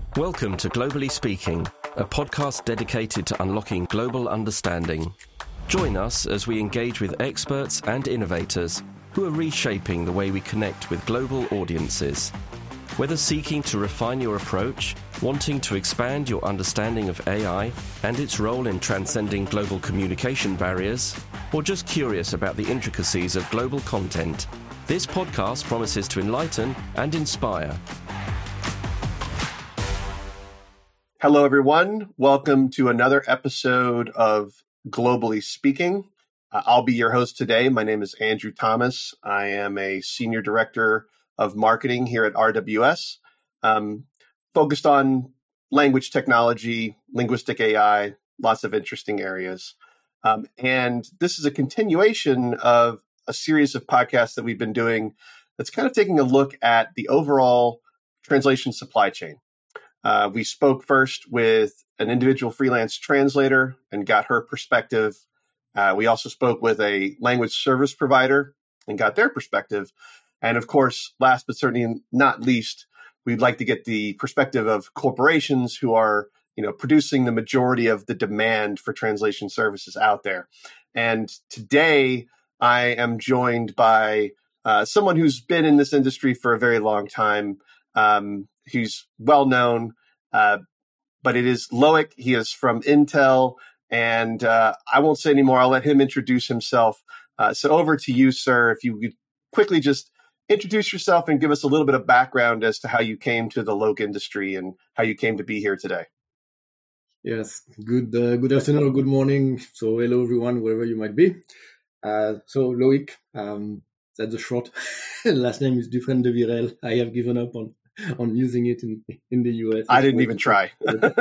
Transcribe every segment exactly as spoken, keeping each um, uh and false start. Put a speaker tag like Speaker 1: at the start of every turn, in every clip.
Speaker 1: Welcome to Globally Speaking, a podcast dedicated to unlocking global understanding. Join us as we engage with experts and innovators who are reshaping the way we connect with global audiences. Whether seeking to refine your approach, wanting to expand your understanding of A I and its role in transcending global communication barriers, or just curious about the intricacies of global content, this podcast promises to enlighten and inspire.
Speaker 2: Hello, everyone. Welcome to another episode of Globally Speaking. Uh, I'll be your host today. My name is Andrew Thomas. I am a Senior Director of Marketing here at R W S, um, focused on language technology, linguistic A I, lots of interesting areas. Um, and this is a continuation of a series of podcasts that we've been doing that's kind of taking a look at the overall translation supply chain. Uh, we spoke first with an individual freelance translator and got her perspective. Uh, we also spoke with a language service provider and got their perspective. And of course, last but certainly not least, we'd like to get the perspective of corporations who are, you know, producing the majority of the demand for translation services out there. And today, I am joined by uh, someone who's been in this industry for a very long time. Um, He's well known, uh, but it is Loic. He is from Intel, and uh, I won't say anymore. I'll let him introduce himself. Uh, so over to you, sir. If you could quickly just introduce yourself and give us a little bit of background as to how you came to the Loic industry and how you came to be here today.
Speaker 3: Yes, good uh, good afternoon or good morning. So hello, everyone, wherever you might be. Uh, so Loic, um, that's a short. Last name is Dufresne de Virel. I have given up on on using it in, in the U S.
Speaker 2: I didn't even try.
Speaker 3: uh,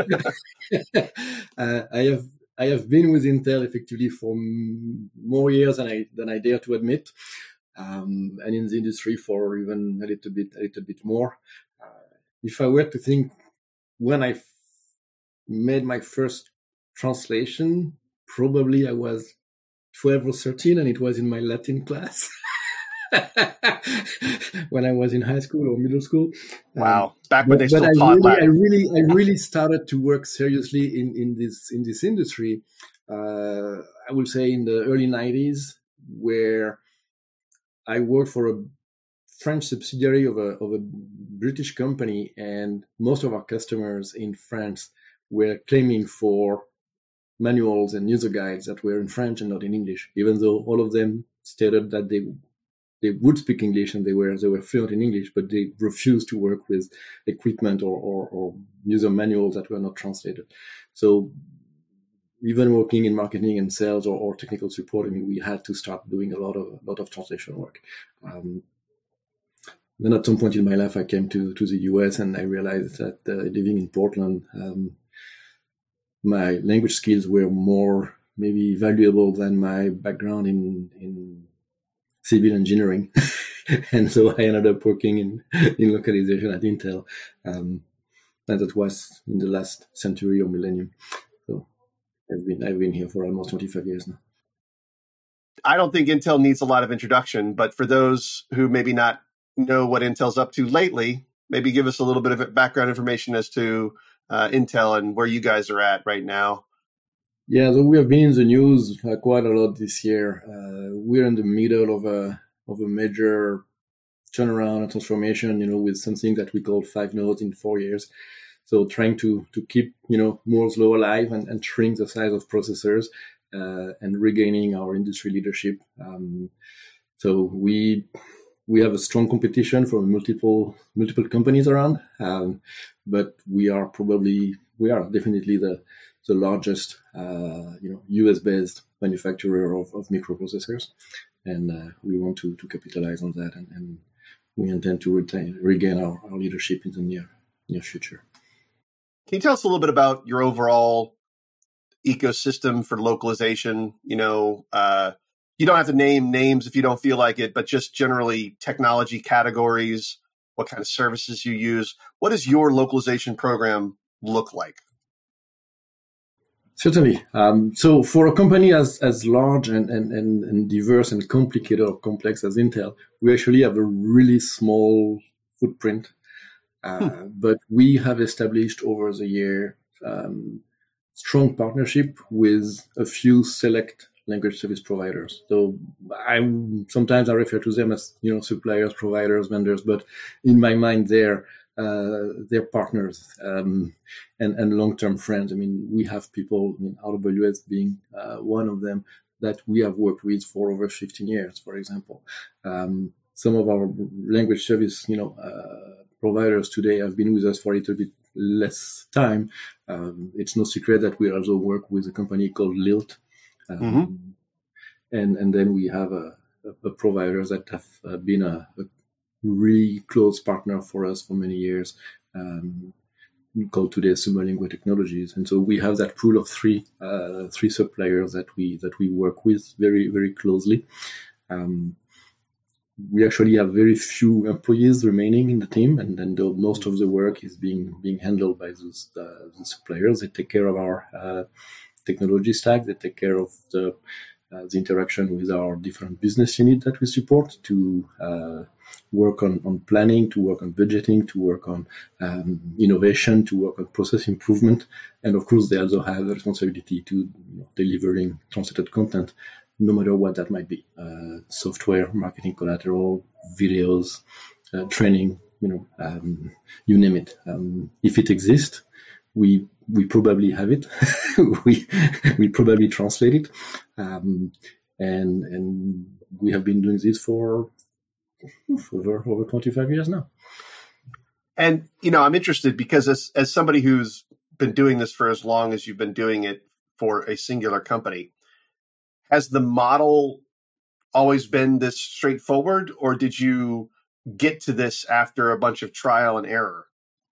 Speaker 3: I have I have been with Intel effectively for m- more years than I than I dare to admit, um, and in the industry for even a little bit a little bit more. Uh, if I were to think when I f- made my first translation, probably I was twelve or thirteen, and it was in my Latin class. When I was in high school or middle school.
Speaker 2: Wow.
Speaker 3: Um,
Speaker 2: Back when
Speaker 3: but,
Speaker 2: they still
Speaker 3: but
Speaker 2: taught
Speaker 3: I really,
Speaker 2: Latin.
Speaker 3: I really, I really started to work seriously in, in this in this industry. Uh, I would say in the early nineties, where I worked for a French subsidiary of a of a British company, and most of our customers in France were claiming for manuals and user guides that were in French and not in English, even though all of them stated that they They would speak English and they were they were fluent in English, but they refused to work with equipment or, or, or user manuals that were not translated. So even working in marketing and sales or, or technical support, I mean, we had to start doing a lot of a lot of translation work. Um, then at some point in my life, I came to, to the U S and I realized that uh, living in Portland, um, my language skills were more maybe valuable than my background in in civil engineering. And so I ended up working in, in localization at Intel. Um, and that was in the last century or millennium. So I've been, I've been here for almost twenty-five years now.
Speaker 2: I don't think Intel needs a lot of introduction, but for those who maybe not know what Intel's up to lately, maybe give us a little bit of background information as to uh, Intel and where you guys are at right now.
Speaker 3: Yeah, so we have been in the news uh, quite a lot this year. Uh, we're in the middle of a of a major turnaround and transformation, you know, with something that we call five nodes in four years. So trying to to keep, you know, Moore's Law alive and, and shrink the size of processors uh, and regaining our industry leadership. Um, so we we have a strong competition from multiple multiple companies around, um, but we are probably we are definitely the the largest, uh, you know, U S-based manufacturer of, of microprocessors, and uh, we want to, to capitalize on that, and, and we intend to retain, regain our, our leadership in the near near future.
Speaker 2: Can you tell us a little bit about your overall ecosystem for localization? You know, uh, you don't have to name names if you don't feel like it, but just generally technology categories, what kind of services you use. What does your localization program look like?
Speaker 3: Certainly. Um, so for a company as as large and, and, and, and diverse and complicated or complex as Intel, we actually have a really small footprint. Uh, hmm. But we have established over the year um, strong partnership with a few select language service providers. So I sometimes I refer to them as, you know, suppliers, providers, vendors, but in my mind they're uh, they're partners um, and, and long-term friends. I mean, we have people, I mean, R W S being uh, one of them, that we have worked with for over fifteen years, for example. Um, some of our language service, you know, uh, providers today have been with us for a little bit less time. Um, it's no secret that we also work with a company called Lilt. Um, mm-hmm. and, and then we have a, a, a providers that have uh, been a, a really close partner for us for many years, um, called today Sumolingua Technologies. And so we have that pool of three, uh, three suppliers that we, that we work with very, very closely. Um, we actually have very few employees remaining in the team, and then the, most of the work is being, being handled by those, uh, the suppliers. They take care of our, uh, technology stack. They take care of the, uh, the interaction with our different business units that we support, to, uh, work on, on planning, to work on budgeting, to work on um, innovation, to work on process improvement. And of course, they also have the responsibility to, you know, delivering translated content, no matter what that might be. Uh, software, marketing collateral, videos, uh, training, you know, um, you name it. Um, if it exists, we we probably have it. we we probably translate it. Um, and and we have been doing this for over over twenty-five years now.
Speaker 2: And, you know, I'm interested because as as somebody who's been doing this for as long as you've been doing it for a singular company, has the model always been this straightforward, or did you get to this after a bunch of trial and error?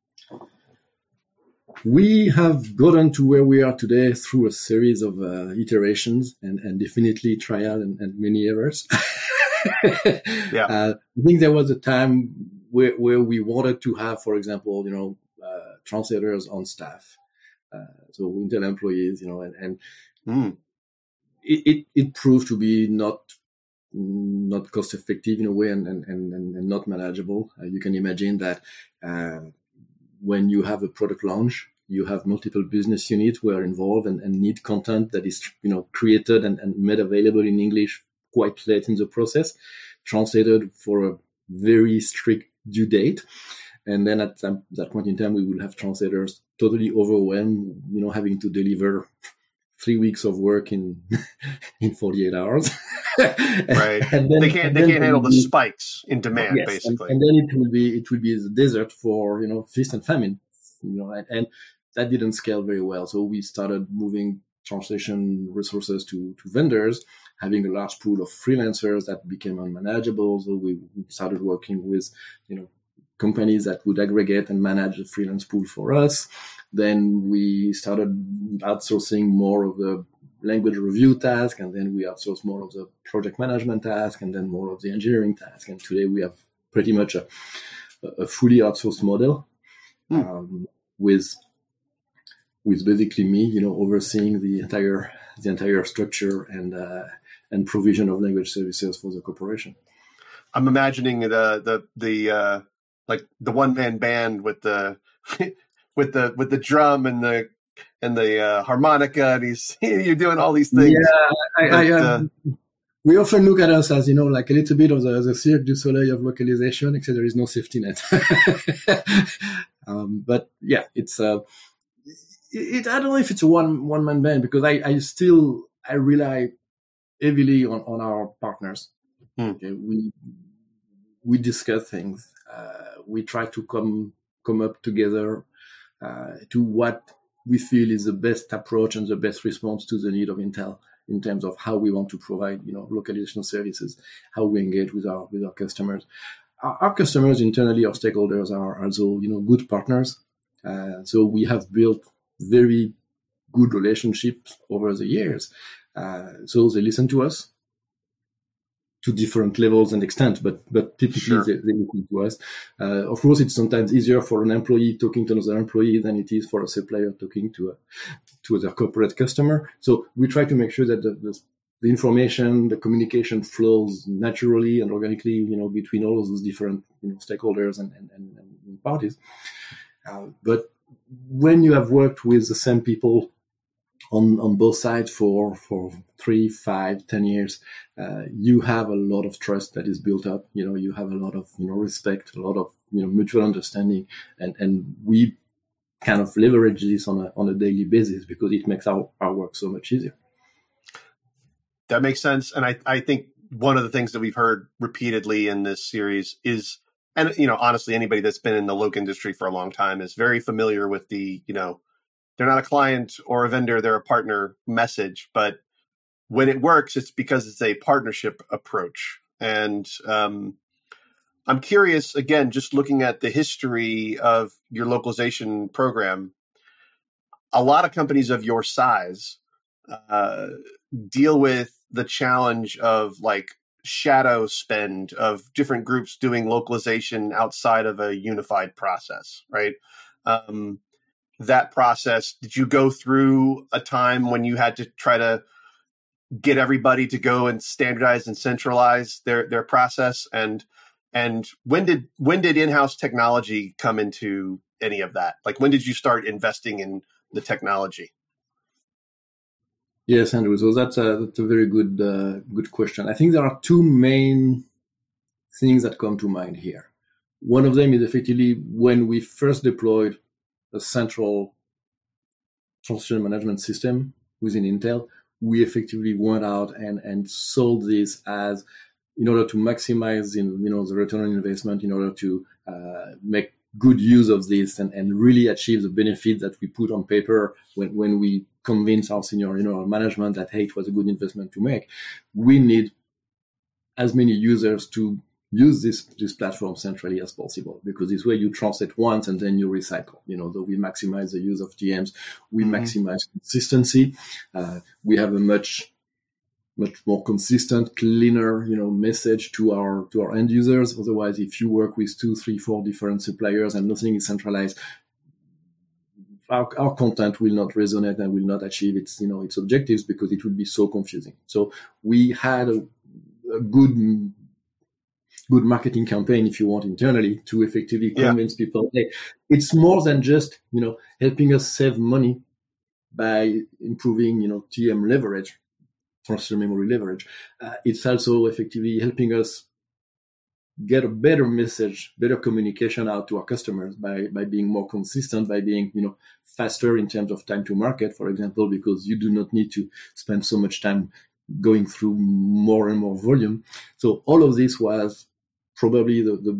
Speaker 3: We have gotten to where we are today through a series of uh, iterations and, and definitely trial and, and many errors. yeah. Uh, I think there was a time where, where we wanted to have, for example, you know, uh, translators on staff. Uh, so Intel employees, you know, and, and mm. it, it, it proved to be not not cost effective in a way, and, and, and, and not manageable. Uh, you can imagine that uh, when you have a product launch, you have multiple business units who are involved and, and need content that is, you know, created and, and made available in English quite late in the process, translated for a very strict due date. And then at some, that point in time, we will have translators totally overwhelmed, you know, having to deliver three weeks of work in in forty-eight hours.
Speaker 2: Right. And then, they can't they can't handle the be, spikes in demand, yes, basically.
Speaker 3: And, and then it will be it will be the desert for, you know, feast and famine, you know, and, and that didn't scale very well. So we started moving translation resources to to vendors, having a large pool of freelancers that became unmanageable. So we started working with, you know, companies that would aggregate and manage the freelance pool for us. Then we started outsourcing more of the language review task, and then we outsourced more of the project management task, and then more of the engineering task. And today we have pretty much a, a fully outsourced model mm. um, with with basically me, you know, overseeing the entire the entire structure and uh, and provision of language services for the corporation.
Speaker 2: I'm imagining the the the uh, like the one man band with the with the with the drum and the and the uh, harmonica, and he's you're doing all these things.
Speaker 3: Yeah, I, but, I, uh, we often look at us as, you know, like a little bit of the, the Cirque du Soleil of localization, except there is no safety net. um, but yeah, it's uh, it, it. I don't know if it's a one one man band, because I, I still I rely heavily on, on our partners. Hmm. Okay, we we discuss things. Uh, we try to come come up together uh, to what we feel is the best approach and the best response to the need of Intel in terms of how we want to provide, you know, localization services, how we engage with our with our customers. Our, our customers internally, our stakeholders are also, you know, good partners. Uh, so we have built very good relationships over the years. Uh, so they listen to us to different levels and extent, but but typically sure. they, they listen to us. Uh, of course, it's sometimes easier for an employee talking to another employee than it is for a supplier talking to a to their corporate customer. So we try to make sure that the, the the information, the communication flows naturally and organically, you know, between all of those different, you know, stakeholders and, and, and, and parties. Uh, but when you have worked with the same people on, on both sides for, for three, five, ten years, uh, you have a lot of trust that is built up. You know, you have a lot of, you know, respect, a lot of, you know, mutual understanding. And, and we kind of leverage this on a, on a daily basis because it makes our, our work so much easier.
Speaker 2: That makes sense. And I, I think one of the things that we've heard repeatedly in this series is, and, you know, honestly, anybody that's been in the Loc industry for a long time is very familiar with the, you know, they're not a client or a vendor, they're a partner message. But when it works, it's because it's a partnership approach. And um, I'm curious, again, just looking at the history of your localization program, a lot of companies of your size uh, deal with the challenge of like shadow spend of different groups doing localization outside of a unified process, right? Um, that process, did you go through a time when you had to try to get everybody to go and standardize and centralize their, their process? And, and when did, when did in-house technology come into any of that? Like, when did you start investing in the technology?
Speaker 3: Yes, Andrew. So that's a, that's a very good uh, good question. I think there are two main things that come to mind here. One of them is effectively when we first deployed a central transition management system within Intel, we effectively went out and, and sold this as in order to maximize in, you know, the return on investment, in order to uh, make good use of this and, and really achieve the benefit that we put on paper when, when we convince our senior, you know, our management that, hey, it was a good investment to make. We need as many users to use this, this platform centrally as possible, because this way you translate once and then you recycle. You know, so we maximize the use of T Ms, we mm-hmm. maximize consistency. Uh, we have a much much more consistent, cleaner, you know, message to our to our end users. Otherwise, if you work with two, three, four different suppliers and nothing is centralized, our, our content will not resonate and will not achieve its, you know, its objectives because it will be so confusing. So we had a, a good good marketing campaign, if you want, internally to effectively convince yeah. people, hey, it's more than just, you know, helping us save money by improving, you know, T M leverage, transfer memory leverage. Uh, it's also effectively helping us get a better message, better communication out to our customers by, by being more consistent, by being, you know, faster in terms of time to market, for example, because you do not need to spend so much time going through more and more volume. So all of this was probably the, the,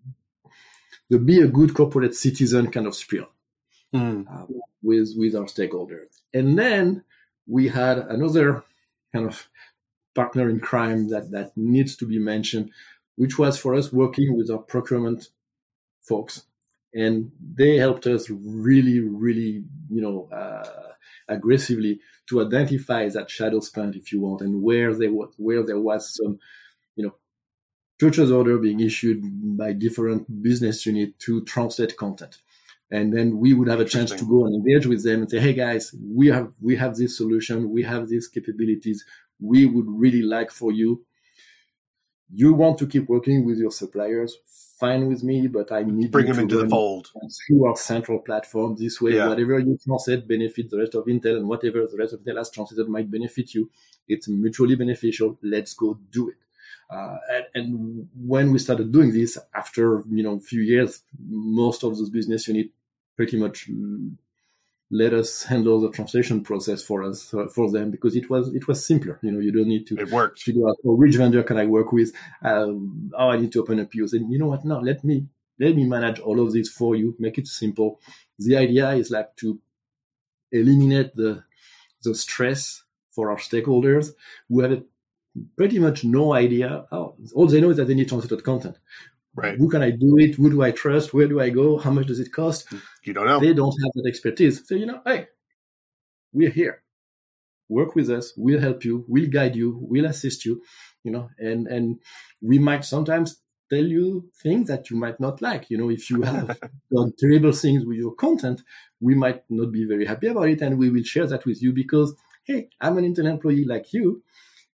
Speaker 3: the be a good corporate citizen kind of spirit mm. uh, with, with our stakeholders. And then we had another kind of partner in crime that, that needs to be mentioned, which was for us working with our procurement folks. And they helped us really, really, you know, uh, aggressively to identify that shadow spend, if you want, and where they was, where there was some, you know, purchase order being issued by different business units to translate content. And then we would have a chance to go and engage with them and say, hey guys, we have we have this solution, we have these capabilities, we would really like for you. You want to keep working with your suppliers, fine with me, but I need
Speaker 2: bring
Speaker 3: you
Speaker 2: them
Speaker 3: to
Speaker 2: into the fold
Speaker 3: through our central platform. This way,
Speaker 2: yeah.
Speaker 3: whatever you translate benefits the rest of Intel, and whatever the rest of Intel has translated might benefit you. It's mutually beneficial. Let's go do it. Uh, and, and when we started doing this, after, you know, a few years, most of those business units pretty much let us handle the translation process for us, uh, for them, because it was it was simpler. You know, you don't need to
Speaker 2: it worked.
Speaker 3: figure out, oh, which vendor can I work with? Um, oh, I need to open a P O. And you know what? No, let me let me manage all of this for you. Make it simple. The idea is like to eliminate the the stress for our stakeholders who have pretty much no idea. Oh, all they know is that they need translated content.
Speaker 2: Right.
Speaker 3: Who can I do it? Who do I trust? Where do I go? How much does it cost?
Speaker 2: You don't know.
Speaker 3: They don't have that expertise. So, you know, hey, we're here. Work with us. We'll help you. We'll guide you. We'll assist you. You know, and, and we might sometimes tell you things that you might not like. You know, if you have done terrible things with your content, we might not be very happy about it. And we will share that with you because, hey, I'm an Intel employee like you.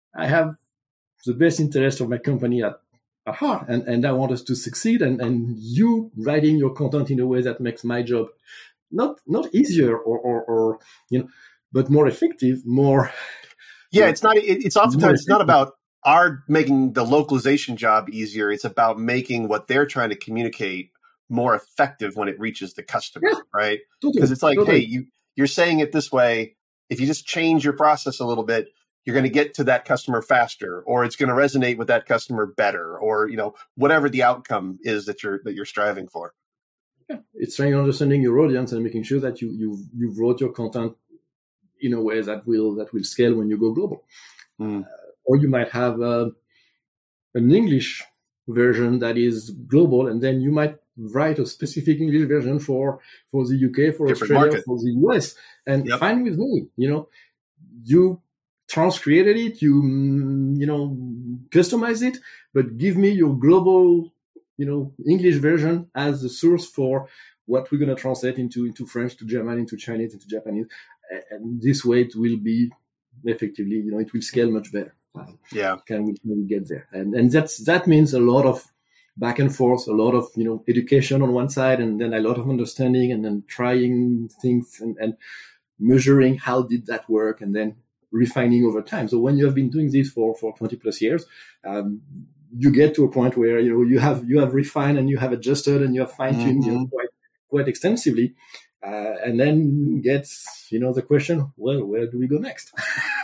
Speaker 3: I have the best interest of my company at, at heart, and, and I want us to succeed. And, and you writing your content in a way that makes my job not not easier or, or, or you know, but more effective, more.
Speaker 2: Yeah, it's not. It, it's oftentimes it's not about our making the localization job easier. It's about making what they're trying to communicate more effective when it reaches the customer, yeah, right? Because totally, it's like, totally. hey, you you're saying it this way. If you just change your process a little bit, you're going to get to that customer faster, or it's going to resonate with that customer better, or you know whatever the outcome is that you're that you're striving for.
Speaker 3: Yeah, it's trying understanding your audience and making sure that you you you wrote your content in a way that will that will scale when you go global. Mm. Uh, or you might have uh, an English version that is global, and then you might write a specific English version for for the U K, for Different Australia, market. For the U S, and yep. fine with me. You know, you transcreated it, you you know customize it, but give me your global, you know, English version as the source for what we're going to translate into into French, to German, into Chinese, into Japanese, and this way it will be effectively, you know, it will scale much better.
Speaker 2: Yeah,
Speaker 3: can we, can we get there? And and that's that means a lot of back and forth, a lot of you know education on one side, and then a lot of understanding, and then trying things and, and measuring how did that work, and then refining over time. So when you have been doing this for, for twenty plus years, um, you get to a point where you know you have you have refined and you have adjusted and you have fine tuned mm-hmm. you know, quite quite extensively, uh, and then gets you know the question, well, where do we go next?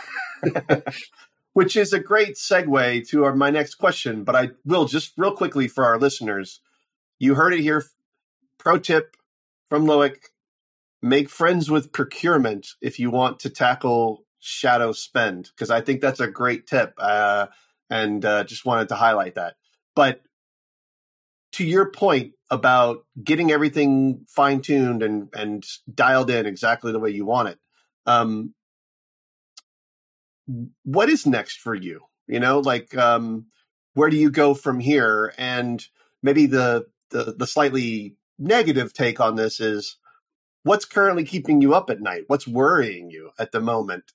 Speaker 2: Which is a great segue to our, my next question, but I will just real quickly for our listeners. You heard it here. Pro tip from Loic: make friends with procurement if you want to tackle shadow spend, because I think that's a great tip, uh, and uh, just wanted to highlight that. But to your point about getting everything fine-tuned and, and dialed in exactly the way you want it, um, what is next for you? You know, like um, where do you go from here? And maybe the, the the slightly negative take on this is, what's currently keeping you up at night? What's worrying you at the moment?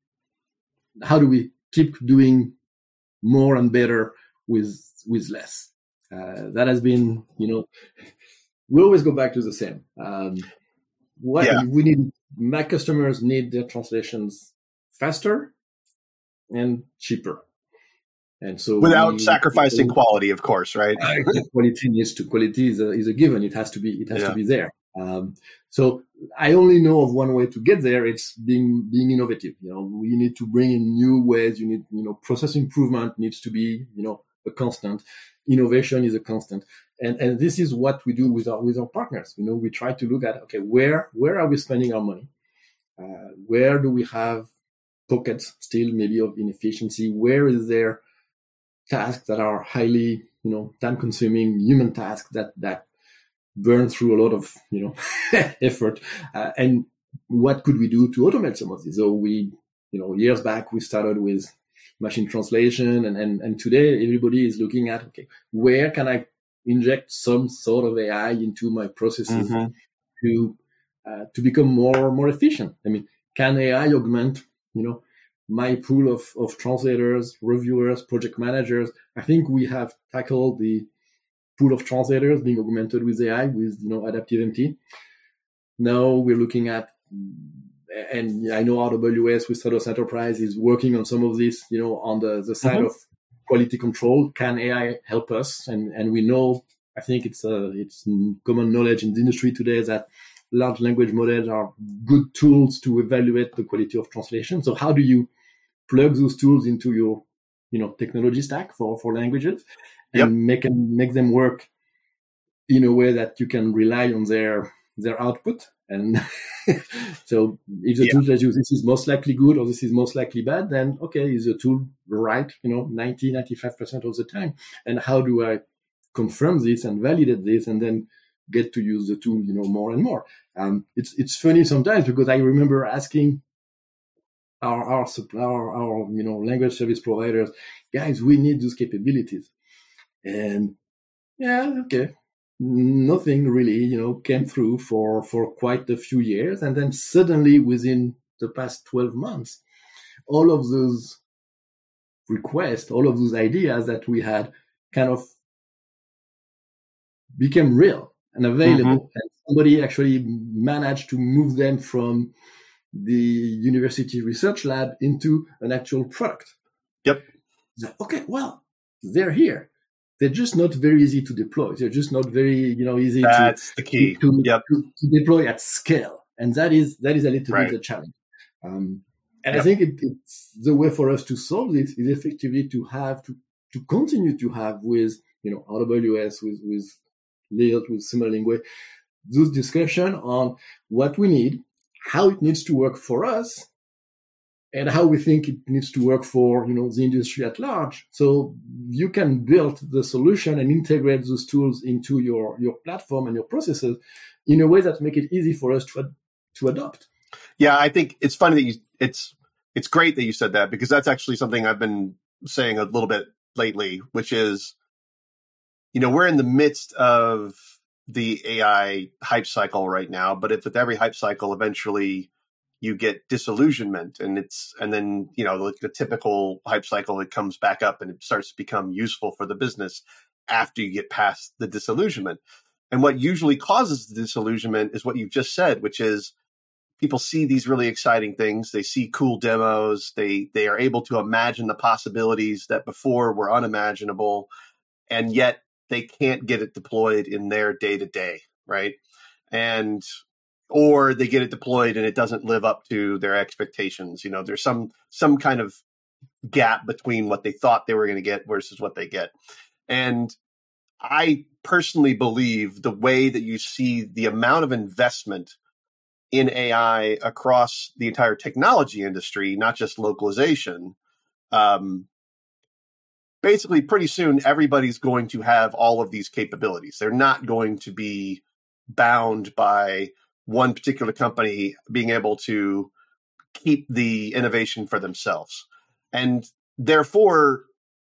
Speaker 3: How do we keep doing more and better with with less? Uh, that has been, you know, we always go back to the same. Um, what yeah. we need, my customers need their translations faster and cheaper, and so
Speaker 2: without
Speaker 3: we,
Speaker 2: sacrificing we, quality, of course, right?
Speaker 3: Quality needs to quality is a, is a given. It has to be. It has
Speaker 2: yeah.
Speaker 3: to be there. Um, so I only know of one way to get there. It's being being innovative. You know, we need to bring in new ways. You need, you know, process improvement needs to be, you know, a constant. Innovation is a constant, and and this is what we do with our with our partners. You know, we try to look at, okay, where where are we spending our money? Uh, where do we have pockets still maybe of inefficiency? Where is there tasks that are highly, you know, time consuming human tasks that that burn through a lot of, you know, effort, uh, and what could we do to automate some of these? So we, you know, years back we started with machine translation, and and and today everybody is looking at, okay, where can I inject some sort of A I into my processes mm-hmm. to uh, to become more more efficient? I mean, can A I augment, you know, my pool of, of translators, reviewers, project managers? I think we have tackled the pool of translators being augmented with A I, with, you know, Adaptive M T. Now we're looking at, and I know R W S with Trados Enterprise is working on some of this, you know, on the, the side mm-hmm. of quality control. Can A I help us? And and we know, I think it's a, it's common knowledge in the industry today that large language models are good tools to evaluate the quality of translation. So how do you plug those tools into your, you know, technology stack for, for languages and yep. make them, make them work in a way that you can rely on their their output? And so if the yeah. tool tells you this is most likely good or this is most likely bad, then okay, is the tool right, you know, ninety, ninety-five percent of the time? And how do I confirm this and validate this and then get to use the tool, you know, more and more? Um, it's it's funny sometimes because I remember asking our our our, our you know language service providers, guys, we need those capabilities, and yeah, okay, nothing really, you know, came through for for quite a few years, and then suddenly within the past twelve months, all of those requests, all of those ideas that we had kind of became real and available. Mm-hmm. And somebody actually managed to move them from the university research lab into an actual product.
Speaker 2: Yep.
Speaker 3: Like, okay, well, they're here. They're just not very easy to deploy. They're just not very, you know, easy
Speaker 2: That's
Speaker 3: to,
Speaker 2: the key.
Speaker 3: to,
Speaker 2: yep.
Speaker 3: to, to deploy at scale. And that is that is a little
Speaker 2: right.
Speaker 3: bit a challenge. Um, and
Speaker 2: yep.
Speaker 3: I think it, it's the way for us to solve this is effectively to have to, to continue to have with, you know, R W S, with, with Lilt, with Simulingwe, those discussion on what we need, how it needs to work for us, and how we think it needs to work for, you know, the industry at large. So you can build the solution and integrate those tools into your, your platform and your processes in a way that make it easy for us to ad- to adopt.
Speaker 2: Yeah, I think it's funny that you it's it's great that you said that, because that's actually something I've been saying a little bit lately, which is, you know, we're in the midst of the A I hype cycle right now, but if with every hype cycle, eventually you get disillusionment, and it's, and then, you know, like the typical hype cycle, it comes back up and it starts to become useful for the business after you get past the disillusionment. And what usually causes the disillusionment is what you've just said, which is people see these really exciting things. They see cool demos. They, they are able to imagine the possibilities that before were unimaginable, and yet they can't get it deployed in their day to day. Right. And, or they get it deployed and it doesn't live up to their expectations. You know, there's some, some kind of gap between what they thought they were going to get versus what they get. And I personally believe the way that you see the amount of investment in A I across the entire technology industry, not just localization, um, basically pretty soon everybody's going to have all of these capabilities. They're not going to be bound by one particular company being able to keep the innovation for themselves. And therefore,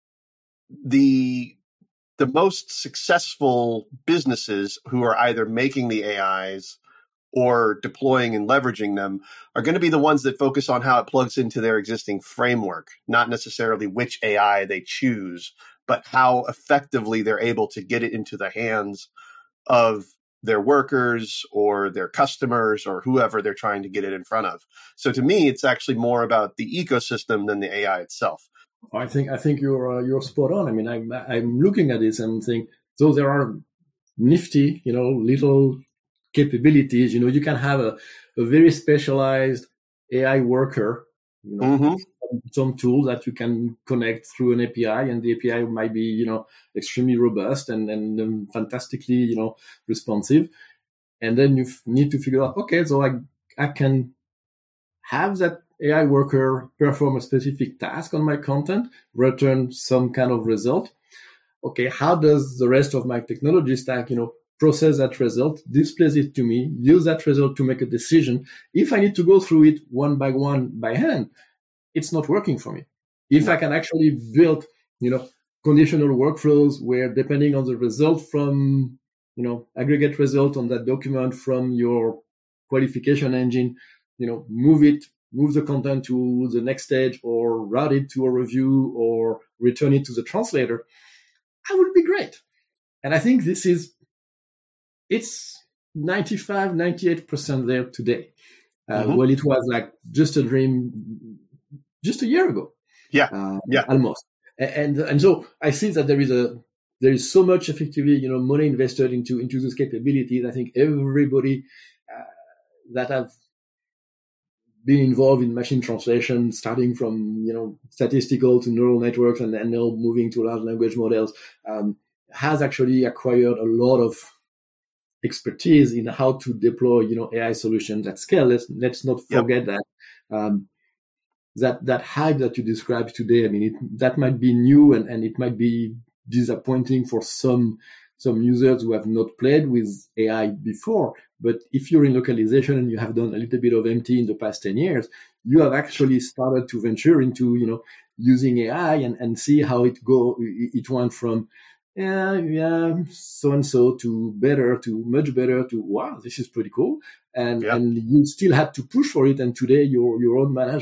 Speaker 2: the the most successful businesses who are either making the A Is or deploying and leveraging them are going to be the ones that focus on how it plugs into their existing framework, not necessarily which A I they choose, but how effectively they're able to get it into the hands of their workers or their customers or whoever they're trying to get it in front of. So to me, it's actually more about the ecosystem than the A I itself.
Speaker 3: I think I think you're uh, you're spot on. I mean, I'm I'm looking at this and think, so there are nifty, you know, little capabilities. You know, you can have a, a very specialized A I worker, you know, mm-hmm. some, some tool that you can connect through an A P I, and the A P I might be, you know, extremely robust and and um, fantastically, you know, responsive. And then you f- need to figure out, okay, so I I can have that A I worker perform a specific task on my content, return some kind of result. Okay, how does the rest of my technology stack, you know, process that result, displays it to me, use that result to make a decision? If I need to go through it one by one by hand, it's not working for me. If I can actually build, you know, conditional workflows where, depending on the result from, you know, aggregate result on that document from your qualification engine, you know, move it, move the content to the next stage, or route it to a review, or return it to the translator, that would be great. And I think this is, it's ninety-five, ninety-eight percent there today. Uh, mm-hmm. Well, it was like just a dream just a year ago.
Speaker 2: Yeah,
Speaker 3: uh,
Speaker 2: yeah,
Speaker 3: almost. And, and and so I see that there is a there is so much effectively, you know, money invested into into those capabilities. I think everybody uh, that have been involved in machine translation, starting from, you know, statistical to neural networks, and then now moving to large language models, um, has actually acquired a lot of expertise in how to deploy, you know, A I solutions at scale. Let's let's not forget yep. that um, that that hype that you described today. I mean, it, that might be new and, and it might be disappointing for some some users who have not played with A I before. But if you're in localization and you have done a little bit of M T in the past ten years, you have actually started to venture into, you know, using A I and, and see how it go. It went from yeah, yeah, so and so to better to much better to wow, this is pretty cool. And yeah. and you still had to push for it. And today, your your own management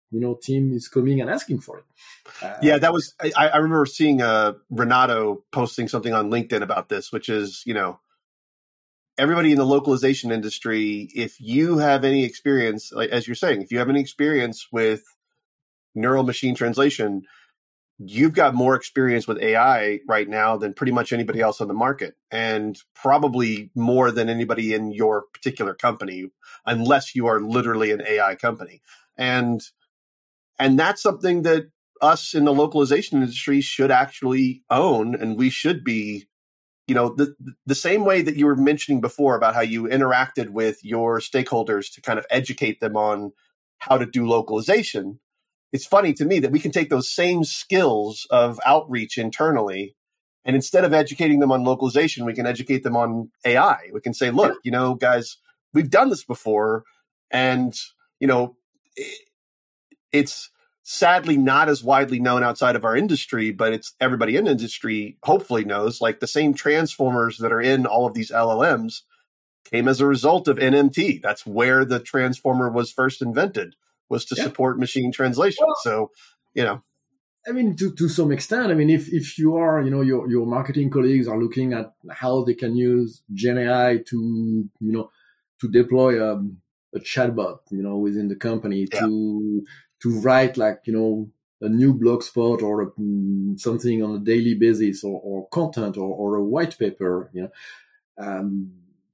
Speaker 3: you know, team is coming and asking for it. Uh,
Speaker 2: yeah, that was, I, I remember seeing uh, Renato posting something on LinkedIn about this, which is, you know, everybody in the localization industry, if you have any experience, like as you're saying, if you have any experience with neural machine translation, you've got more experience with A I right now than pretty much anybody else on the market, and probably more than anybody in your particular company, unless you are literally an A I company. And and that's something that us in the localization industry should actually own, and we should be, you know, the the same way that you were mentioning before about how you interacted with your stakeholders to kind of educate them on how to do localization. It's funny to me that we can take those same skills of outreach internally, and instead of educating them on localization, we can educate them on A I. We can say, look, you know, guys, we've done this before. And, you know, it, it's sadly not as widely known outside of our industry, but it's everybody in the industry hopefully knows, like the same transformers that are in all of these L L Ms came as a result of N M T. That's where the transformer was first invented, was to yeah. support machine translation. Well, so, you know,
Speaker 3: I mean, to, to some extent, I mean, if, if you are, you know, your, your marketing colleagues are looking at how they can use Gen A I to, you know, to deploy a, a chatbot, you know, within the company yeah. to, to write like, you know, a new blog spot or a, something on a daily basis, or, or content or, or a white paper, you know, um,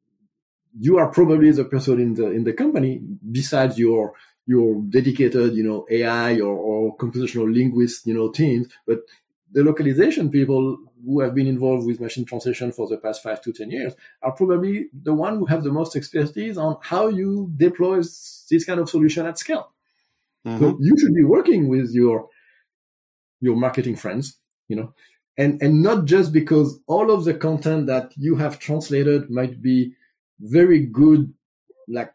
Speaker 3: you are probably the person in the, in the company, besides your, your dedicated, you know, A I or, or compositional linguist, you know, teams, but the localization people who have been involved with machine translation for the past five to ten years are probably the one who have the most expertise on how you deploy this kind of solution at scale. Mm-hmm. So you should be working with your, your marketing friends, you know, and, and not just because all of the content that you have translated might be very good, like,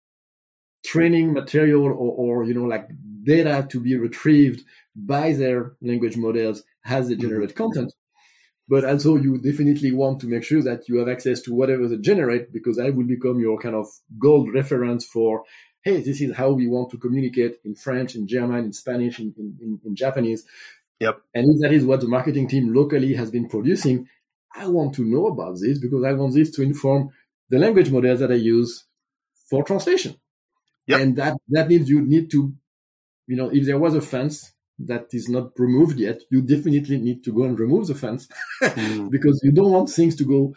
Speaker 3: training material or, or, you know, like data to be retrieved by their language models as they generate mm-hmm. content. But also you definitely want to make sure that you have access to whatever they generate, because that will become your kind of gold reference for, hey, this is how we want to communicate in French, in German, in Spanish, in, in, in Japanese.
Speaker 2: Yep.
Speaker 3: And if that is what the marketing team locally has been producing, I want to know about this because I want this to inform the language models that I use for translation. Yep. And that, that means you need to, you know, if there was a fence that is not removed yet, you definitely need to go and remove the fence mm. because you don't want things to go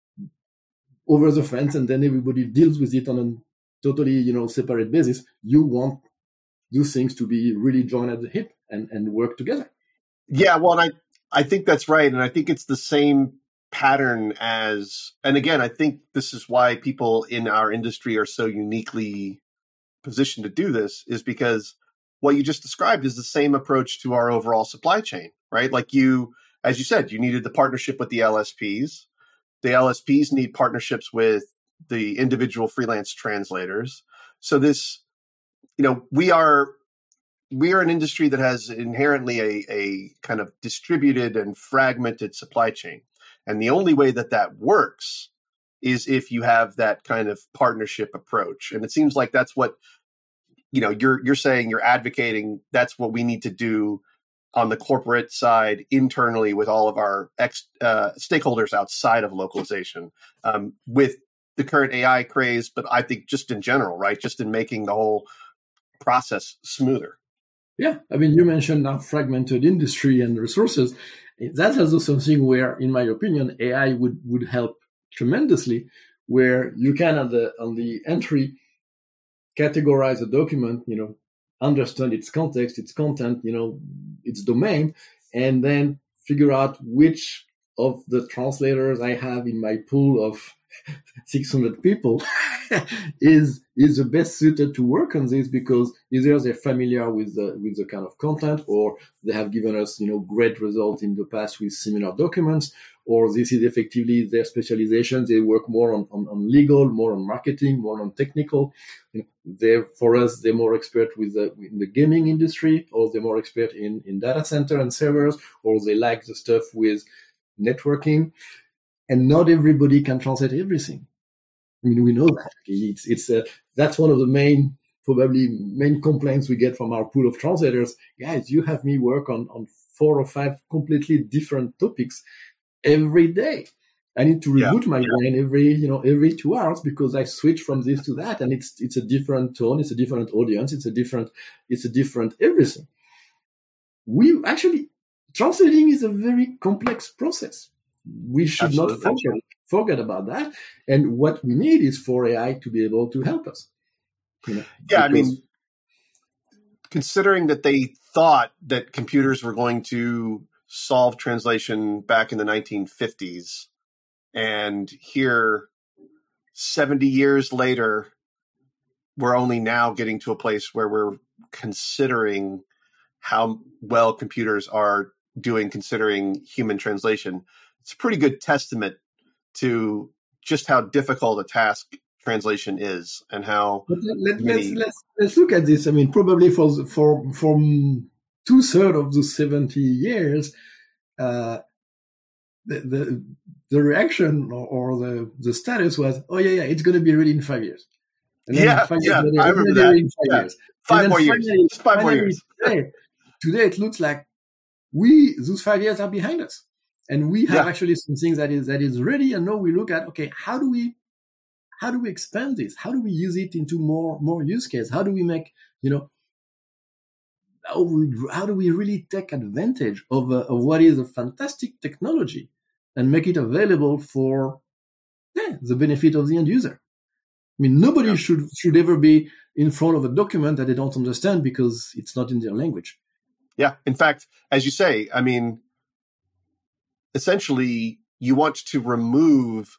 Speaker 3: over the fence and then everybody deals with it on a totally, you know, separate basis. You want those things to be really joined at the hip and, and work together.
Speaker 2: Yeah, well, and I, I think that's right. And I think it's the same pattern as, and again, I think this is why people in our industry are so uniquely position to do this, is because what you just described is the same approach to our overall supply chain, right? Like you, as you said, you needed the partnership with the L S Ps. The L S Ps need partnerships with the individual freelance translators. So this, you know, we are, we are an industry that has inherently a, a kind of distributed and fragmented supply chain. And the only way that that works is if you have that kind of partnership approach. And it seems like that's what, you know, you're you're saying, you're advocating, that's what we need to do on the corporate side internally with all of our ex, uh, stakeholders outside of localization, um, with the current A I craze, but I think just in general, right? Just in making the whole process smoother.
Speaker 3: Yeah. I mean, you mentioned now fragmented industry and resources. That's also something where, in my opinion, A I would, would help tremendously, where you can on the on the entry categorize a document, you know, understand its context, its content, you know, its domain, and then figure out which of the translators I have in my pool of six hundred people is is the best suited to work on this, because either they're familiar with the with the kind of content, or they have given us, you know, great results in the past with similar documents, or this is effectively their specialization. They work more on, on, on legal, more on marketing, more on technical. You know, they're, for us, they're more expert with the, in the gaming industry, or they're more expert in, in data center and servers, or they like the stuff with networking. And not everybody can translate everything. I mean, we know that. It's, it's uh, that's one of the main probably main complaints we get from our pool of translators. Guys, you have me work on, on four or five completely different topics every day. I need to reboot yeah, my yeah. brain every, you know, every two hours because I switch from this to that, and it's it's a different tone, it's a different audience, it's a different, it's a different everything. We actually translating is a very complex process. We should Absolutely. not forget forget about that. And what we need is for A I to be able to help us. You know,
Speaker 2: yeah, I mean, considering that they thought that computers were going to solve translation back in the nineteen fifties. And here, seventy years later, we're only now getting to a place where we're considering how well computers are doing, considering human translation. It's a pretty good testament to just how difficult a task translation is, and how.
Speaker 3: But let, many... let's, let's let's look at this. I mean, probably for for from two thirds of those seventy years. Uh, The, the the reaction or, or the the status was, oh yeah yeah it's going to be ready in five years.
Speaker 2: And yeah five yeah years, I remember that. Five, yeah. years. five more finally, years. Just five more years.
Speaker 3: Today, today it looks like we those five years are behind us, and we have yeah. actually some things that is that is ready. And now we look at, okay, how do we how do we expand this? How do we use it into more more use case? How do we make you know how, we, how do we really take advantage of uh, of what is a fantastic technology and make it available for yeah, the benefit of the end user? I mean, nobody yeah. should should ever be in front of a document that they don't understand because it's not in their language.
Speaker 2: Yeah. In fact, as you say, I mean, essentially, you want to remove,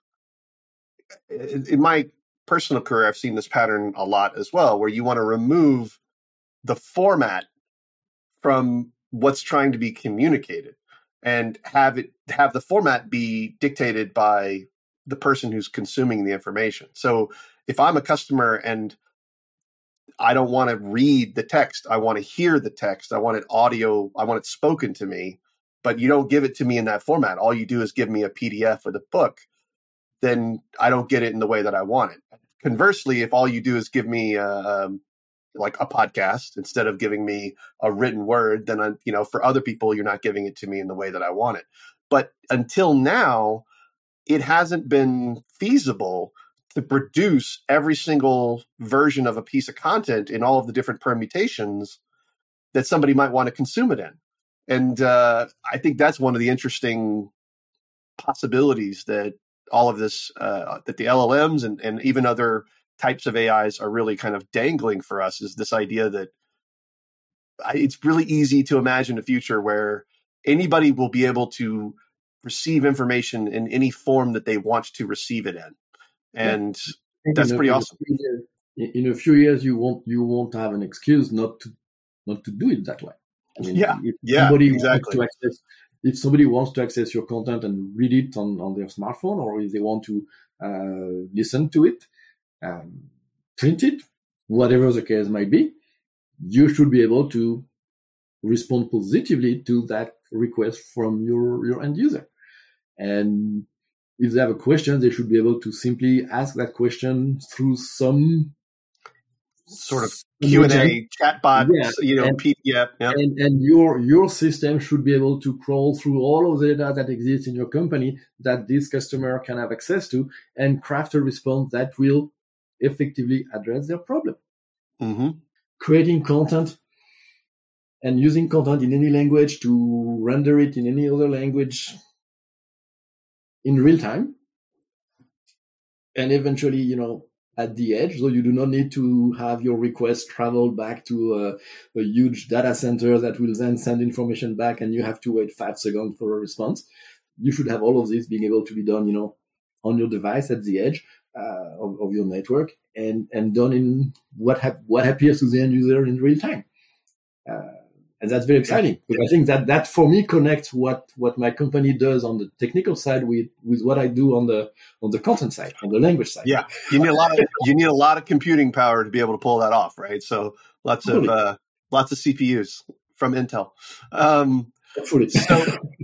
Speaker 2: in my personal career, I've seen this pattern a lot as well, where you want to remove the format from what's trying to be communicated and have it have the format be dictated by the person who's consuming the information. So if I'm a customer and I don't want to read the text, I want to hear the text, I want it audio, I want it spoken to me, but you don't give it to me in that format. All you do is give me a P D F with a book, then I don't get it in the way that I want it. Conversely, if all you do is give me uh, um, like a podcast instead of giving me a written word, then I, you know, for other people, you're not giving it to me in the way that I want it. But until now, it hasn't been feasible to produce every single version of a piece of content in all of the different permutations that somebody might want to consume it in. And uh, I think that's one of the interesting possibilities that all of this, uh, that the L L Ms and, and even other types of A Is are really kind of dangling for us, is this idea that it's really easy to imagine a future where anybody will be able to receive information in any form that they want to receive it in. And yeah. that's pretty
Speaker 3: in
Speaker 2: awesome.
Speaker 3: A years, in a few years, you won't you won't have an excuse not to not to do it that way. I mean,
Speaker 2: yeah,
Speaker 3: if
Speaker 2: yeah,
Speaker 3: somebody
Speaker 2: exactly.
Speaker 3: Wants to access, if somebody wants to access your content and read it on, on their smartphone, or if they want to uh, listen to it, um, print it, whatever the case might be, you should be able to respond positively to that request from your, your end user. And if they have a question, they should be able to simply ask that question through some
Speaker 2: sort of Q and A chatbot, yeah, you know,
Speaker 3: and,
Speaker 2: P D F. Yeah.
Speaker 3: And, and your your system should be able to crawl through all of the data that exists in your company that this customer can have access to and craft a response that will effectively address their problem.
Speaker 2: Mm-hmm.
Speaker 3: Creating content and using content in any language to render it in any other language in real time, and eventually, you know, at the edge, so you do not need to have your request travel back to a, a huge data center that will then send information back, and you have to wait five seconds for a response. You should have all of this being able to be done, you know, on your device at the edge uh, of, of your network, and and done in what ha- what appears to the end user in real time. Uh, And that's very exciting, because I think that that for me connects what, what my company does on the technical side with, with what I do on the on the content side, on the language side.
Speaker 2: Yeah, you need a lot of you need a lot of computing power to be able to pull that off, right? So lots totally. of uh, lots of C P Us from Intel. Um, so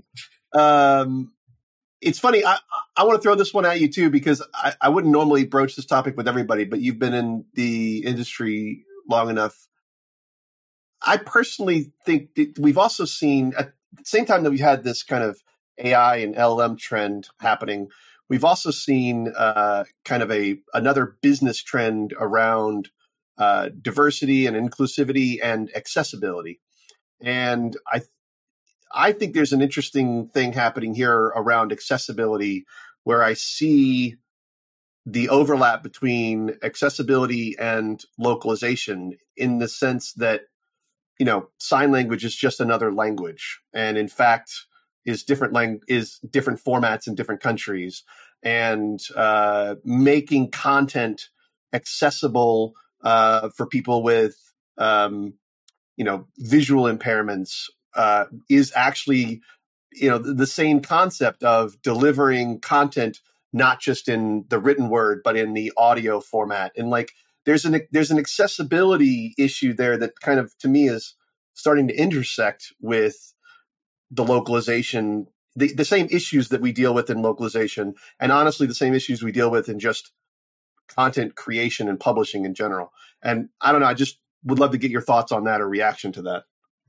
Speaker 2: um, it's funny. I I want to throw this one at you too, because I, I wouldn't normally broach this topic with everybody, but you've been in the industry long enough, I personally think that we've also seen at the same time that we had this kind of A I and L L M trend happening, we've also seen uh, kind of a another business trend around uh, diversity and inclusivity and accessibility. And I I think there's an interesting thing happening here around accessibility where I see the overlap between accessibility and localization in the sense that, you know, sign language is just another language, and in fact is different lang- is different formats in different countries, and uh, making content accessible uh, for people with, um, you know, visual impairments uh, is actually, you know, the, the same concept of delivering content not just in the written word, but in the audio format. And like, there's an there's an accessibility issue there that kind of, to me, is starting to intersect with the localization, the, the same issues that we deal with in localization, and honestly, the same issues we deal with in just content creation and publishing in general. And I don't know, I just would love to get your thoughts on that or reaction to that.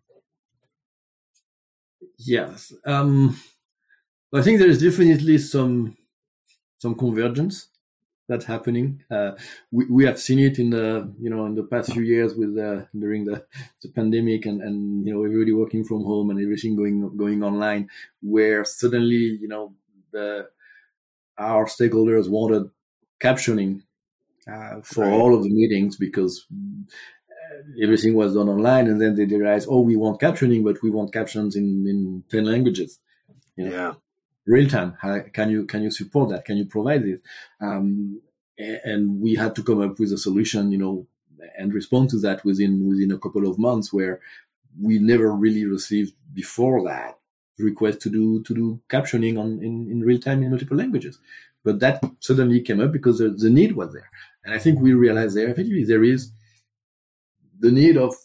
Speaker 3: Yes. Um, I think there is definitely some some convergence that's happening. Uh, we, we have seen it in the, you know, in the past few years with uh, during the, the pandemic and, and, you know, everybody working from home and everything going going online, where suddenly, you know, the our stakeholders wanted captioning uh, for right. all of the meetings because everything was done online, and then they realized, oh, we want captioning, but we want captions in, in ten languages. You know? Yeah. Real time. How, can you can you support that? Can you provide it? Um, and we had to come up with a solution, you know, and respond to that within within a couple of months, where we never really received before that request to do to do captioning on in, in real time in multiple languages. But that suddenly came up because the, the need was there, and I think we realized there effectively there is the need of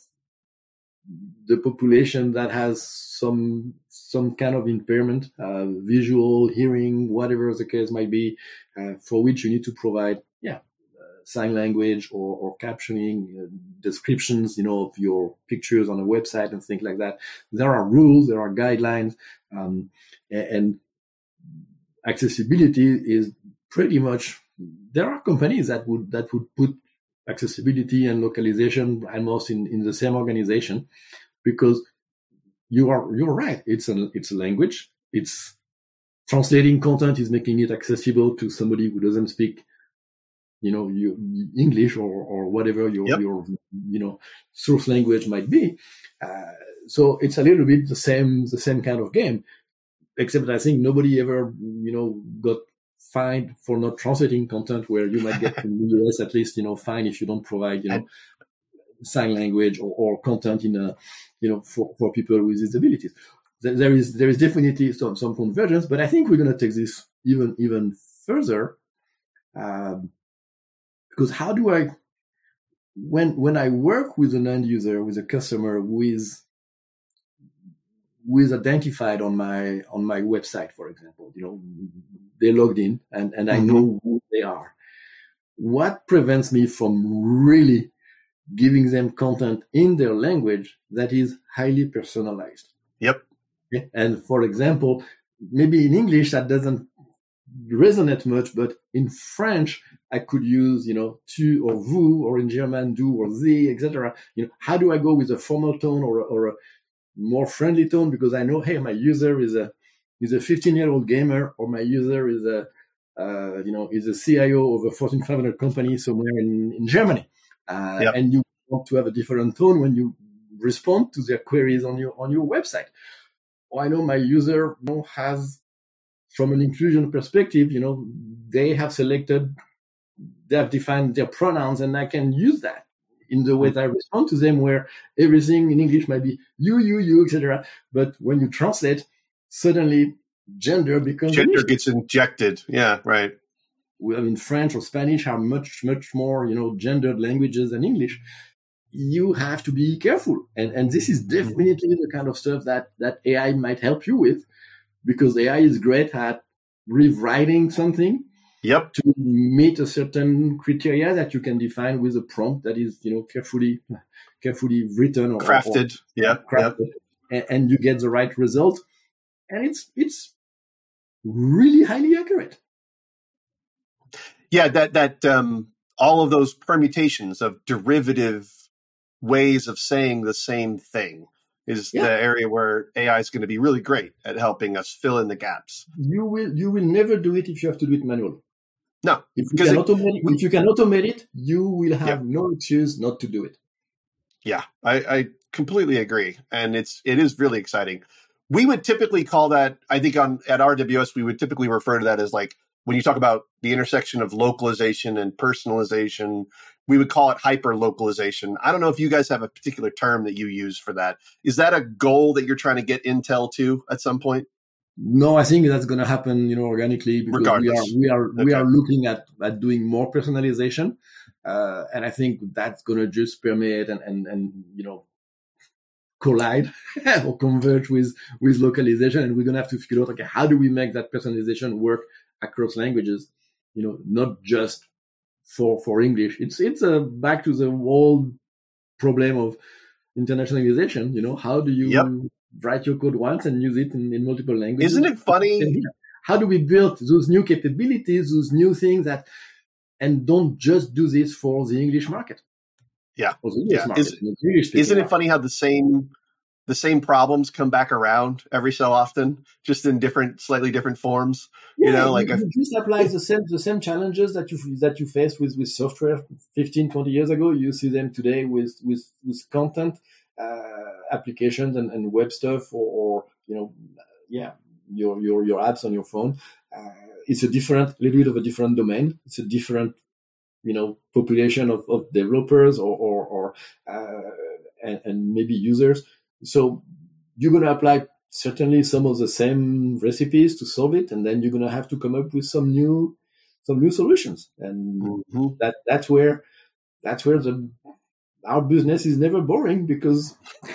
Speaker 3: the population that has some some kind of impairment, uh, visual, hearing, whatever the case might be, uh, for which you need to provide, yeah, uh, sign language or, or captioning, uh, descriptions, you know, of your pictures on a website and things like that. There are rules, there are guidelines, um, and, and accessibility is pretty much. There are companies that would that would put accessibility and localization almost in, in the same organization, because you are you're right. It's a it's a language. It's translating content is making it accessible to somebody who doesn't speak, you know, you, English or or whatever your yep. your you know source language might be. Uh, so it's a little bit the same the same kind of game, except I think nobody ever you know got fined for not translating content, where you might get in the U S at least, you know, fine if you don't provide, you know, sign language or, or content in a, you know, for, for people with disabilities. There is there is definitely some, some convergence, but I think we're going to take this even even further, um, because how do I, when when I work with an end user, with a customer, with with identified on my on my website, for example, you know, they logged in and, and I know who they are. What prevents me from really giving them content in their language that is highly personalized?
Speaker 2: Yep.
Speaker 3: Okay? And for example, maybe in English that doesn't resonate much, but in French I could use, you know, tu or vous, or in German du or sie, et cetera. You know, how do I go with a formal tone or or a more friendly tone, because I know, hey, my user is a is a fifteen year old gamer, or my user is a uh, you know is a C I O of a Fortune five hundred company somewhere in in Germany, uh, yep. and you want to have a different tone when you respond to their queries on your on your website. Or I know my user, you know, has, from an inclusion perspective, you know, they have selected, they have defined their pronouns, and I can use that in the way that I respond to them, where everything in English might be you, you, you, et cetera. But when you translate, suddenly gender becomes
Speaker 2: gender gets injected. Yeah, right.
Speaker 3: Well, in French or Spanish are much, much more, you know, gendered languages than English. You have to be careful, and and this is definitely the kind of stuff that that A I might help you with, because A I is great at rewriting something,
Speaker 2: Yep.
Speaker 3: To meet a certain criteria that you can define with a prompt that is, you know, carefully, carefully written or
Speaker 2: crafted.
Speaker 3: Or,
Speaker 2: yep.
Speaker 3: crafted,
Speaker 2: Yep.
Speaker 3: And, and you get the right result, and it's it's really highly accurate.
Speaker 2: Yeah, that that um, all of those permutations of derivative ways of saying the same thing is yeah. the area where A I is going to be really great at helping us fill in the gaps.
Speaker 3: You will you will never do it if you have to do it manually.
Speaker 2: No,
Speaker 3: if you can it, automate it, if you can automate it, you will have yeah. no excuse not to do it.
Speaker 2: Yeah, I, I completely agree, and it's it is really exciting. We would typically call that, I think, on at R W S, we would typically refer to that as like when you talk about the intersection of localization and personalization, we would call it hyper localization. I don't know if you guys have a particular term that you use for that. Is that a goal that you're trying to get Intel to at some point?
Speaker 3: No, I think that's going to happen, you know, organically because
Speaker 2: Regardless.
Speaker 3: we are we are
Speaker 2: okay.
Speaker 3: we are looking at, at doing more personalization, uh, and I think that's going to just permeate and, and and you know collide or converge with with localization, and we're going to have to figure out okay, how do we make that personalization work across languages, you know, not just for for English. It's it's a back to the old problem of internationalization. You know, how do you
Speaker 2: yep.
Speaker 3: write your code once and use it in, in multiple languages?
Speaker 2: Isn't it funny?
Speaker 3: How do we build those new capabilities, those new things that, and don't just do this for the English market?
Speaker 2: Yeah,
Speaker 3: or the English
Speaker 2: yeah.
Speaker 3: market,
Speaker 2: Is,
Speaker 3: English
Speaker 2: isn't it
Speaker 3: market.
Speaker 2: funny how the same the same problems come back around every so often, just in different, slightly different forms?
Speaker 3: Yeah,
Speaker 2: you know, like
Speaker 3: you,
Speaker 2: a,
Speaker 3: you just apply the same the same challenges that you that you faced with, with software fifteen, twenty years ago. You see them today with with with content uh, applications and, and web stuff, or, or you know, yeah, your your your apps on your phone. Uh, it's a different, little bit of a different domain. It's a different, you know, population of, of developers or or, or uh, and, and maybe users. So you're going to apply certainly some of the same recipes to solve it, and then you're going to have to come up with some new some new solutions. And mm-hmm. that that's where that's where the our business is never boring, because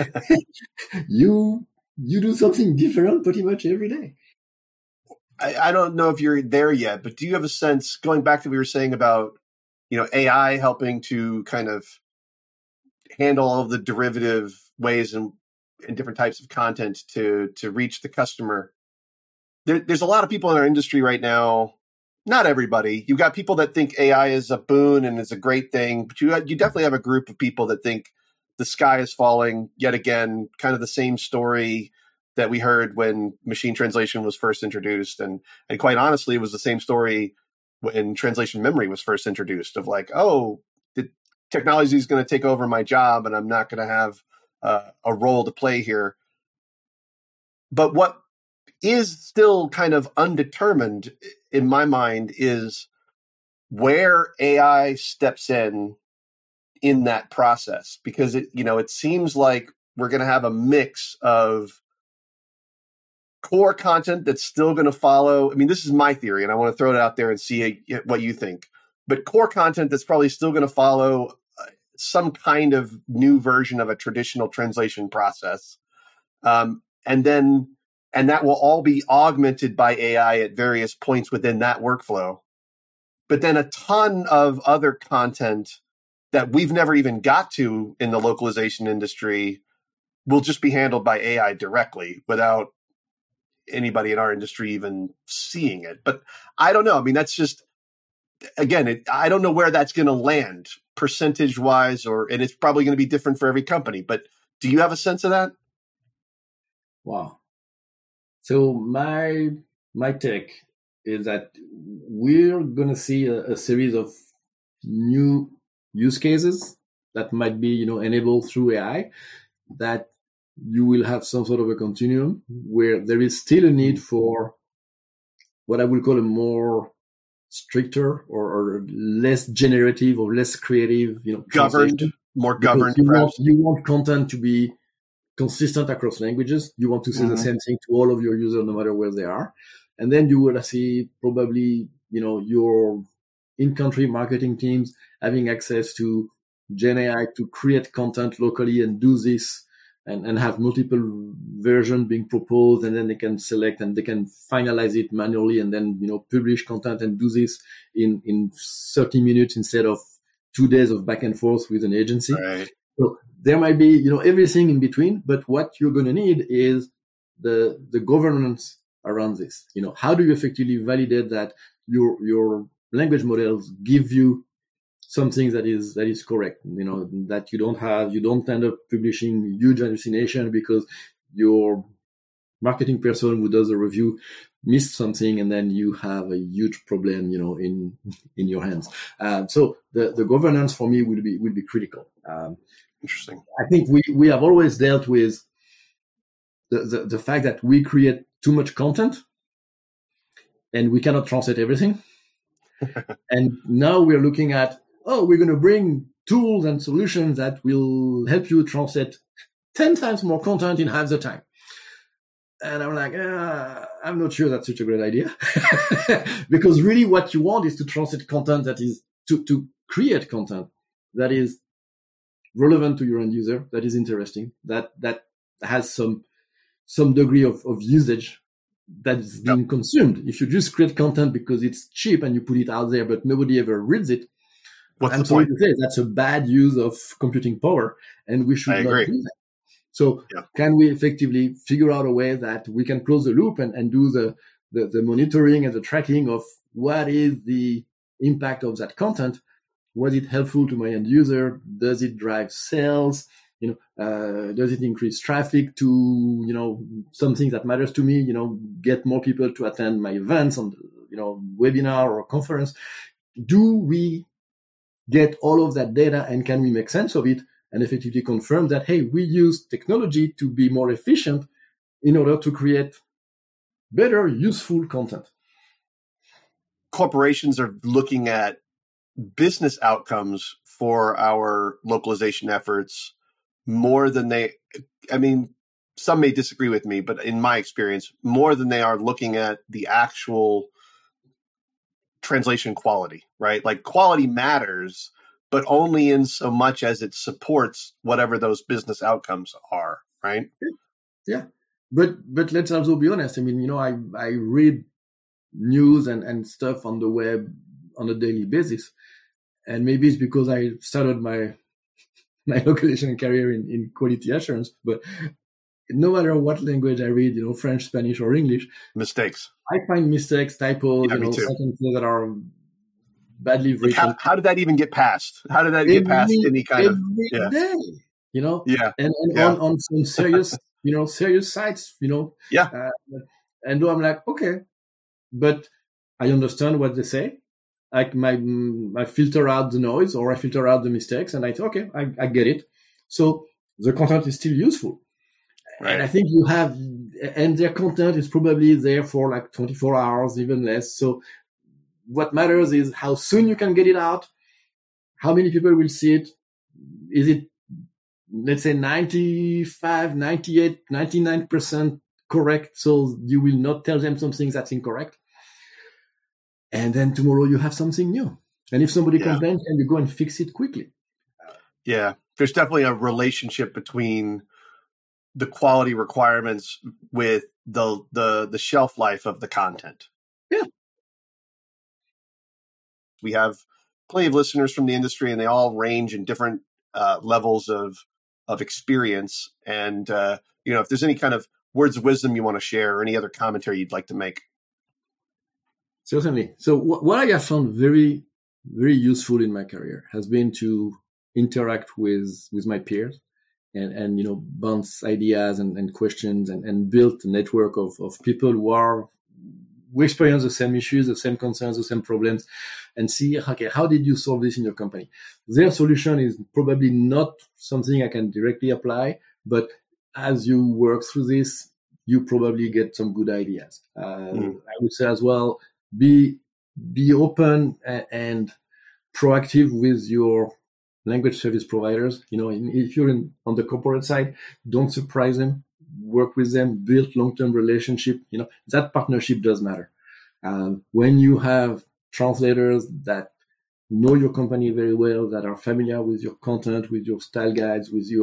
Speaker 3: you you do something different pretty much every day.
Speaker 2: I, I don't know if you're there yet, but do you have a sense, going back to what we were saying about, you know, A I helping to kind of handle all of the derivative ways and, and different types of content to to reach the customer? There, there's a lot of people in our industry right now. Not everybody. You've got people that think A I is a boon and is a great thing, but you you definitely have a group of people that think the sky is falling yet again. Kind of the same story that we heard when machine translation was first introduced, and and quite honestly, it was the same story when translation memory was first introduced. Of like, oh, the technology is going to take over my job, and I'm not going to have uh, a role to play here. But what is still kind of undetermined in my mind is where A I steps in in that process, because it, you know, it seems like we're going to have a mix of core content that's still going to follow. I mean, this is my theory, and I want to throw it out there and see what you think. But core content that's probably still going to follow some kind of new version of a traditional translation process, um, and then and that will all be augmented by A I at various points within that workflow. But then a ton of other content that we've never even got to in the localization industry will just be handled by A I directly without anybody in our industry even seeing it. But I don't know. I mean, that's just, again, it, I don't know where that's going to land percentage wise, or, and it's probably going to be different for every company. But do you have a sense of that?
Speaker 3: Wow. So my, my take is that we're going to see a, a series of new use cases that might be, you know, enabled through A I, that you will have some sort of a continuum where there is still a need for what I would call a more stricter or, or less generative or less creative, you know,
Speaker 2: governed, more governed.
Speaker 3: You want, you want content to be consistent across languages. You want to say mm-hmm. the same thing to all of your users, no matter where they are. And then you will see probably, you know, your in-country marketing teams having access to Gen A I to create content locally and do this and, and have multiple versions being proposed, and then they can select and they can finalize it manually and then, you know, publish content and do this in, in thirty minutes instead of two days of back and forth with an agency.
Speaker 2: Right.
Speaker 3: So there might be, you know, everything in between, but what you're going to need is the, the governance around this. You know, how do you effectively validate that your, your language models give you something that is that is correct, you know, that you don't have, you don't end up publishing huge hallucination because your marketing person who does a review missed something, and then you have a huge problem, you know, in in your hands. Uh, so the, the governance for me will be will be critical. Um,
Speaker 2: Interesting.
Speaker 3: I think we we have always dealt with the, the the fact that we create too much content, and we cannot translate everything. And now we're looking at, oh, we're going to bring tools and solutions that will help you translate ten times more content in half the time. And I'm like, uh, I'm not sure that's such a great idea. Because really what you want is to translate content that is, to, to create content that is relevant to your end user, that is interesting, that, that has some, some degree of, of usage that is being yep. consumed. If you just create content because it's cheap and you put it out there, but nobody ever reads it,
Speaker 2: What's
Speaker 3: I'm
Speaker 2: the
Speaker 3: sorry
Speaker 2: point?
Speaker 3: to say that's a bad use of computing power, and we should
Speaker 2: I
Speaker 3: not
Speaker 2: agree.
Speaker 3: do that. So
Speaker 2: yeah.
Speaker 3: can we effectively figure out a way that we can close the loop and, and do the, the, the monitoring and the tracking of what is the impact of that content? Was it helpful to my end user? Does it drive sales? You know, uh, does it increase traffic to, you know, something that matters to me? You know, get more people to attend my events on, you know, webinar or conference. Do we get all of that data, and can we make sense of it and effectively confirm that, hey, we use technology to be more efficient in order to create better, useful content?
Speaker 2: Corporations are looking at business outcomes for our localization efforts more than they, I mean, some may disagree with me, but in my experience, more than they are looking at the actual translation quality, right? Like quality matters, but only in so much as it supports whatever those business outcomes are, right?
Speaker 3: Yeah. But but let's also be honest. I mean, you know, I, I read news and, and stuff on the web on a daily basis. And maybe it's because I started my my localization career in, in quality assurance, but no matter what language I read, you know, French, Spanish, or English,
Speaker 2: mistakes.
Speaker 3: I find mistakes, typos,
Speaker 2: yeah,
Speaker 3: you know, sentences that are badly written.
Speaker 2: Like how, how did that even get past? How did that
Speaker 3: every,
Speaker 2: get past any kind
Speaker 3: every
Speaker 2: of yeah.
Speaker 3: day, you know?
Speaker 2: Yeah.
Speaker 3: And, and
Speaker 2: yeah.
Speaker 3: on, on some serious, you know, serious sites, you know?
Speaker 2: Yeah.
Speaker 3: Uh, and though I'm like, okay, but I understand what they say. Like my, I filter out the noise or I filter out the mistakes, and I say, okay, I, I get it. So the content is still useful. Right. And I think you have, and their content is probably there for like twenty-four hours, even less. So what matters is how soon you can get it out, how many people will see it. Is it, let's say, ninety-five, ninety-eight, ninety-nine percent correct? So you will not tell them something that's incorrect. And then tomorrow you have something new. And if somebody yeah. complains, then you go and fix it quickly.
Speaker 2: Yeah, there's definitely a relationship between the quality requirements with the the the shelf life of the content.
Speaker 3: Yeah.
Speaker 2: We have plenty of listeners from the industry, and they all range in different uh, levels of of experience. And uh, you know, if there's any kind of words of wisdom you want to share, or any other commentary you'd like to make.
Speaker 3: Certainly. So wh- what I have found very, very useful in my career has been to interact with, with my peers and, and, you know, bounce ideas and, and questions and, and build a network of, of people who are, who experience the same issues, the same concerns, the same problems, and see, okay, how did you solve this in your company? Their solution is probably not something I can directly apply, but as you work through this, you probably get some good ideas. Uh, mm. I would say as well, Be be open and proactive with your language service providers. You know, if you're in, on the corporate side, don't surprise them. Work with them. Build long-term relationship. You know, that partnership does matter. Um, when you have translators that know your company very well, that are familiar with your content, with your style guides, with your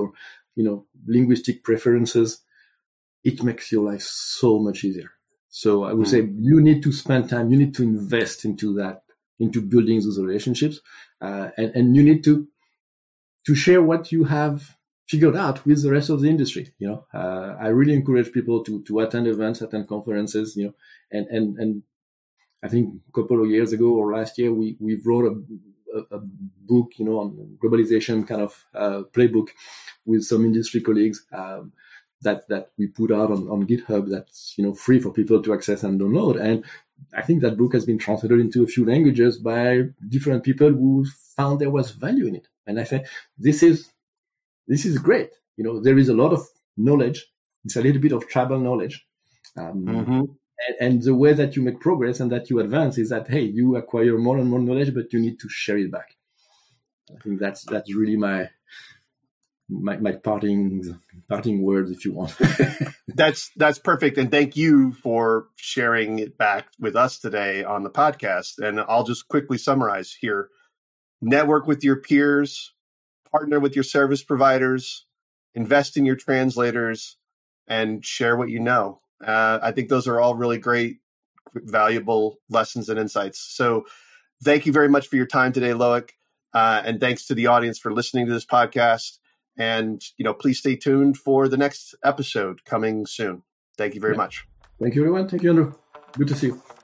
Speaker 3: you know, linguistic preferences, it makes your life so much easier. So I would mm. say you need to spend time, you need to invest into that, into building those relationships, uh, and, and you need to to share what you have figured out with the rest of the industry. You know, uh, I really encourage people to to attend events, attend conferences, you know, and and and I think a couple of years ago or last year we we wrote a, a, a book, you know, on globalization kind of uh, playbook with some industry colleagues. Um, that that we put out on, on GitHub that's, you know, free for people to access and download. And I think that book has been translated into a few languages by different people who found there was value in it. And I say, this is this is great. You know, there is a lot of knowledge. It's a little bit of tribal knowledge. Um, mm-hmm. and, and the way that you make progress and that you advance is that, hey, you acquire more and more knowledge, but you need to share it back. I think that's that's really my My, my parting parting words, if you want.
Speaker 2: that's that's perfect, and thank you for sharing it back with us today on the podcast. And I'll just quickly summarize here: network with your peers, partner with your service providers, invest in your translators, and share what you know. Uh, I think those are all really great, valuable lessons and insights. So, thank you very much for your time today, Loic, uh, and thanks to the audience for listening to this podcast. And, you know, please stay tuned for the next episode coming soon. Thank you very yeah. much.
Speaker 3: Thank you, everyone. Thank you, Andrew. Good to see you.